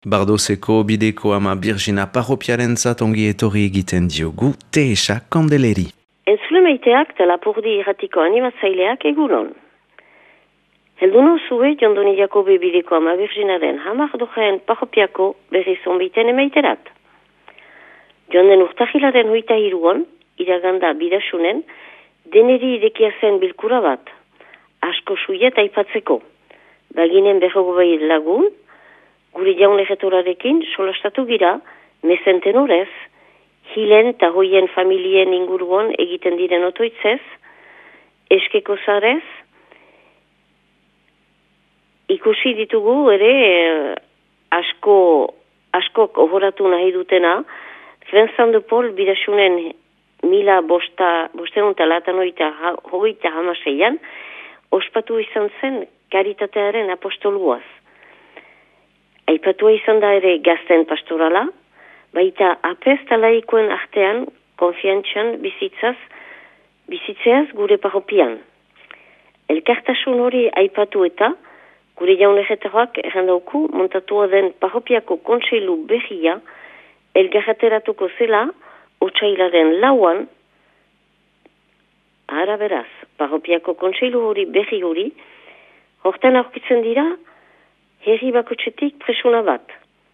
Bardoseko bideko ama Birgina parropiarentzat ongi etorri egiten diogu Teesa Kandeleri. Entzule maiteak eta Lapurdi irratiko animatzaileak egunon. Helduno zue jondoni Jakobe bideko ama Birginaren hamar dojaen parropiako berri zonbiten emaiterat. Jonden urtahilaren hoita hiruan, iraganda bidasunen, deneri irekia zen bilkura bat, asko suiet aipatzeko. Baginen berrogo bai lagun, gure jaun egetorarekin solastatu gira, mesenten horrez, hilen eta hoien familien inguruan egiten diren otoitzez, eskeko zarez, ikusi ditugu ere askok ohoratu nahi dutena, Vincent de Paul bidasunen 1538 ospatu izan zen karitatearen apostoluaz. Aipatua izan da ere gazten pastorala, baita apez talaikoen artean konfiantxan bizitzeaz gure parropian. Elkartasun hori aipatu eta gure jaunegetaroak errandauku montatua den parropiako kontseilu berria elgarrateratuko zela otsailaren lauan, ara beraz, parropiako kontseilu hori berri hori, hortan aurkitzen dira herri bakotxetik presuna bat.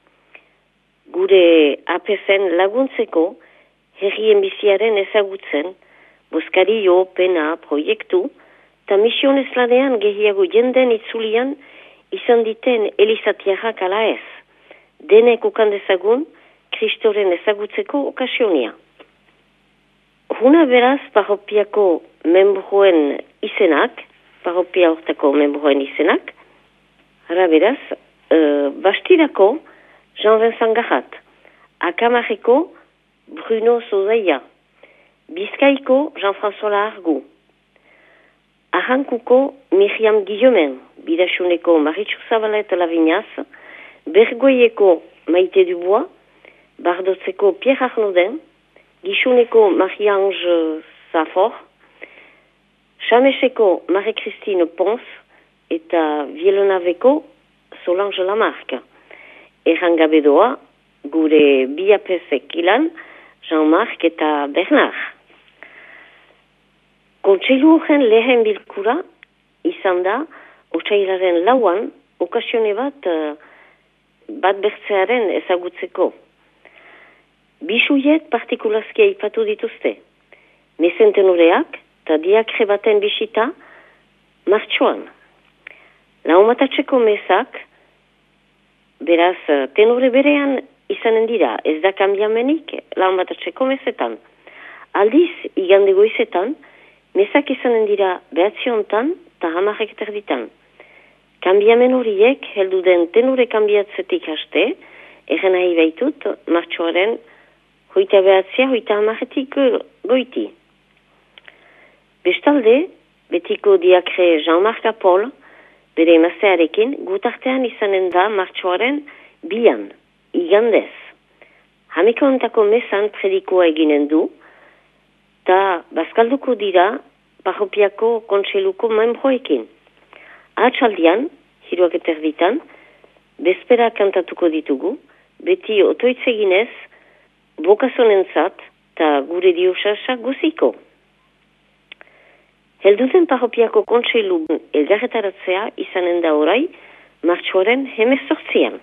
Gure APZ-en laguntzeko herrien biziaren ezagutzen, boskario, pena, proiektu, eta misionez lanean gehiago jenden itzulian izan diten elizatiarrak ala ez. Denek ukandezagun, Kristoren ezagutzeko okasionia. Huna beraz parropiako membroen izenak, parropia hortako membroen izenak, ara beraz, Bastirako Jean-Vincent Garrat, Akamareko Bruno Sozaia, Bizkaiko Jean-François Largu, Arrankuko Miriam Guillemin, Bidasuneko Maritxu Zabala eta Lavignaz, Bergoieko Maite Dubois, Bardotzeko Pierre Arnaudin, Gixuneko Marie-Ange Safor, Chameseko Marie-Christine Pons, eta Vielonaveko Solange Lamarck. Errangabedoa, gure biapezek ilan, Jean-Marc eta Bernard. Kontseilu horren lehen bilkura izan da, otsailaren lauan, okasione bat bertzearen ezagutzeko. Bisuiet partikulazki aipatu dituzte. Mesentenoreak eta diakre baten bisita martxoan. Laumatatzeko mesak, beraz, tenore berean izanen dira, ez da kanbiamenik laumatatzeko mesetan. Aldiz, igande goizetan, mesak izanen dira behatziontan eta hamarrek terditan. Kanbiamen horiek, heldu den tenore kanbiatzetik haste, egen nahi baitut, martxoaren hoita behatzia, hoita hamarretik goiti. Bestalde, betiko diakre Jean-Marc Apol, bere emaztearekin, gutartean izanen da martxoaren bian, igandez. Hameko ontako mesan predikoa eginen du, eta bazkalduko dira parropiako kontseiluko membroekin. Atxaldian, hiruak eterditan, bezpera kantatuko ditugu, beti otoitzeginez, bokazonentzat, eta gure diosasa guziko. Helduten parropiako kontseilu elgarretaratzea izanen da orai, martxoaren 18an.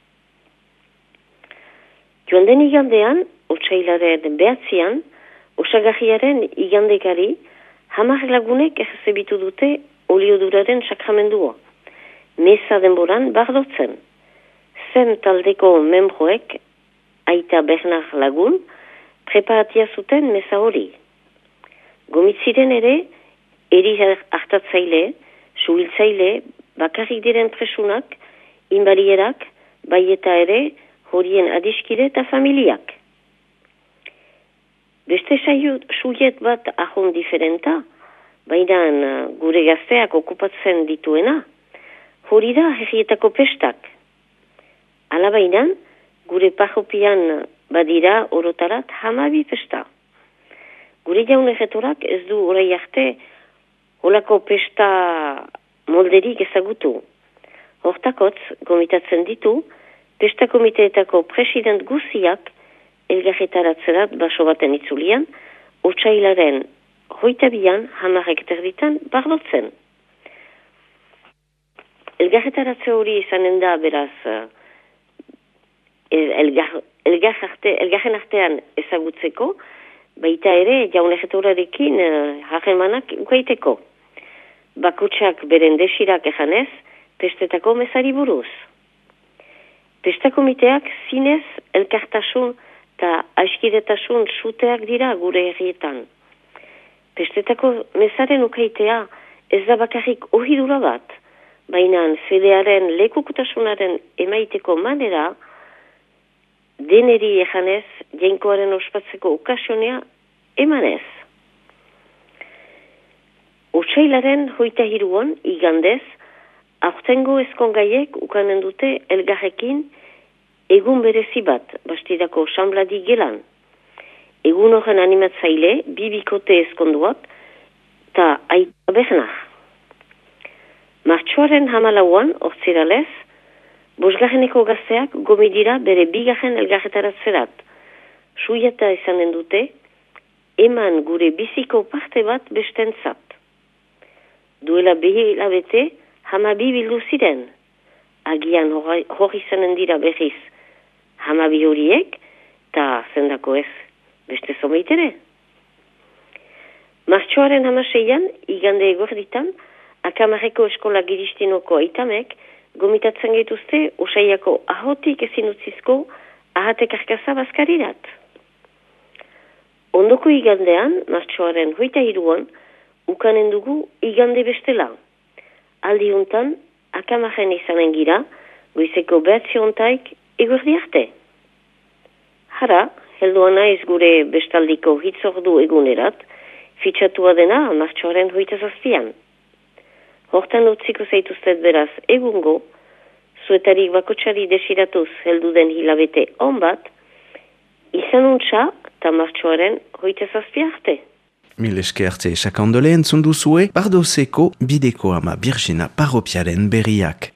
Joan den igandean, otsailaren 9an, osagarriaren igandekari, hamar lagunek errezebitu dute olioduraren sakramendua. Meza denboran bardotzen. Zen taldeko membroek, aita Bernard lagun, preparatia zuten meza hori. Gomitziren ere, eri hartatzaile, suhiltzaile, bakarrik diren presunak, inbalierak, bai eta ere, horien adiskide eta familiak. Beste suiet bat ahon diferenta, baina gure gazteak okupatzen dituena, hori da herrietako pestak. Ala bainan, gure parropian badira orotarat 12 pesta. Gure jaunegetorak ez du orai arte holako pesta molderik ezagutu. Hortakotz, gomitatzen ditu, Pesta komiteetako president guziak elgarretaratzerat baso baten itzulian, otsailaren 22an 10:00 bardotzen. Elgarretaratze hori izanen da beraz elgarren artean ezagutzeko, baita ere jaunegetorarekin harremanak ukaiteko. Bakotsak beren desirak ejanez, pestetako mesari buruz. Pesta komiteak zinez elkartasun eta aiskidetasun suteak dira gure herrietan. Pestetako mesaren ukaitea ez da bakarrik ohidura bat, baina fedearen lekukutasunaren emaiteko manera deneri ejanez jainkoaren ospatzeko okasionea emanez. Otsailaren 23an igandez, aurtengo ezkongaiek ukanen dute elgarrekin egun berezi bat, bastidako xambladi gelan. Egun horren animatzaile, bibikote ezkonduak, eta aita behnar. Martxoaren 14an, ortziralez, 5. gazteak gomidira bere 2. elgarretaratzerat. Suiata izanen dute, eman gure biziko parte bat bestentzat. Duela 2 hilabete, 12 bildu ziren. Agian hori izanen dira berriz 12 horiek, eta zendako ez beste zomeitere. Martxoaren 16an, igande egorditan, Akamarreko eskola giristinoko aitamek gomitatzen gaituzte Osaiako ahotik ezin utzizko ahate karkasa bazkarirat. Ondoko igandean, martxoaren 23an, ukanen dugu igande bestela. Aldi hontan, Akamarren izanen gira, goizeko 9:00 egordi arte. Hara, helduan naiz gure bestaldiko hitzordu egunerat, fitxatua dena martxoaren 27an. Hortan utziko zaituztet beraz egungo, zuetarik bakotsari desiratuz heldu den hilabete on bat, izan untxa eta martxoaren 27 arte. Mil esker arte sakandole entzun duzue, Bardoseko bideko ama Birjina parropiaren berriak.